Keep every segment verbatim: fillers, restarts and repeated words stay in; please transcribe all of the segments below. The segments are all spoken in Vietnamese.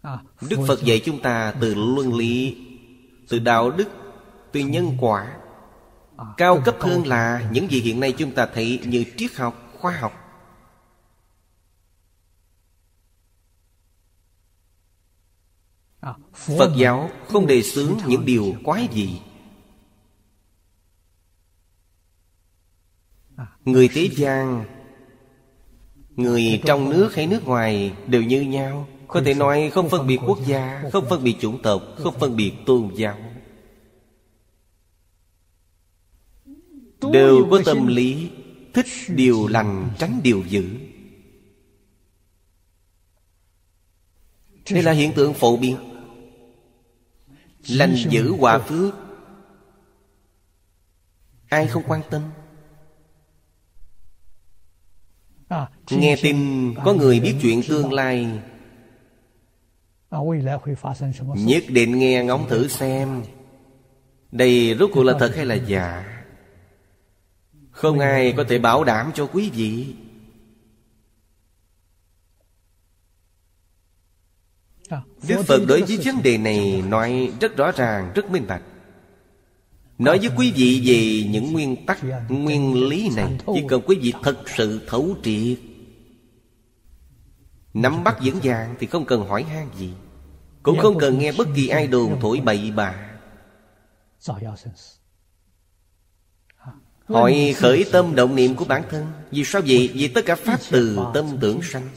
Đức Phật dạy chúng ta từ luân lý, từ đạo đức, từ nhân quả. Cao cấp hơn là những gì hiện nay chúng ta thấy như triết học, khoa học. Phật giáo không đề xướng những điều quái dị. Người thế gian, người trong nước hay nước ngoài đều như nhau. Có thể nói không phân biệt quốc gia, không phân biệt chủng tộc, không phân biệt tôn giáo, đều có tâm lý thích điều lành, tránh điều dữ. Đây là hiện tượng phổ biến. Lành dữ hòa phước, ai không quan tâm. Nghe tin có người biết chuyện tương lai, nhất định nghe ngóng thử xem đây rốt cuộc là thật hay là giả. Không ai có thể bảo đảm cho quý vị. Đức Phật đối với vấn đề này nói rất rõ ràng, rất minh bạch. Nói với quý vị về những nguyên tắc, nguyên lý này, chỉ cần quý vị thật sự thấu triệt, nắm bắt vững vàng thì không cần hỏi han gì, cũng không cần nghe bất kỳ ai đồn thổi bậy bạ. Hỏi khởi tâm động niệm của bản thân. Vì sao vậy? Vì tất cả pháp từ tâm tưởng sanh.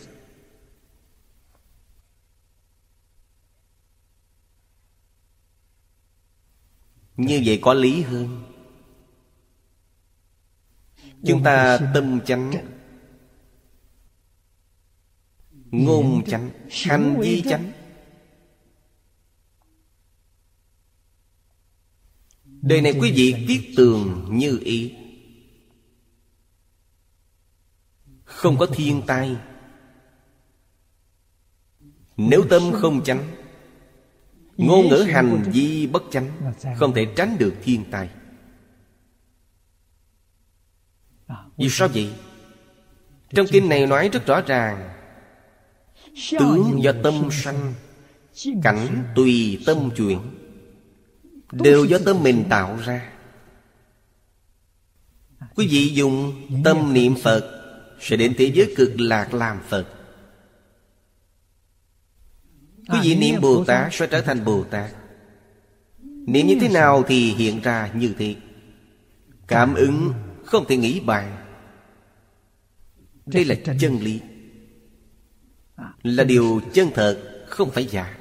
Như vậy có lý hơn. Chúng ta tâm chánh, ngôn chánh, hành vi chánh. Đời này quý vị viết tường như ý, không có thiên tai. Nếu tâm không chánh, ngôn ngữ hành vi bất chánh, không thể tránh được thiên tai. Vì sao vậy? Trong kinh này nói rất rõ ràng, tướng do tâm sanh, cảnh tùy tâm chuyển, đều do tâm mình tạo ra. Quý vị dùng tâm niệm Phật sẽ đến thế giới cực lạc làm Phật. Quý vị niệm Bồ Tát sẽ trở thành Bồ Tát. Niệm như thế nào thì hiện ra như thế. Cảm ứng không thể nghĩ bàn. Đây là chân lý, là điều chân thật, không phải giả.